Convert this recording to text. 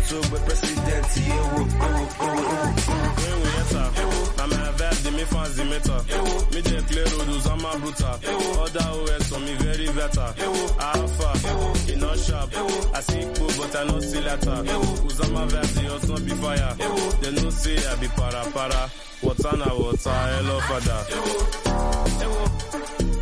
to be president, Na my vibe, they me fancy meter. Me declare roads, I'm a brutal. Other OS on me very better. Alpha, in not sharp. I see cool, but I know see letter. Who's on my vibe, they also be fire. They no say I be para. Water na water, hello father.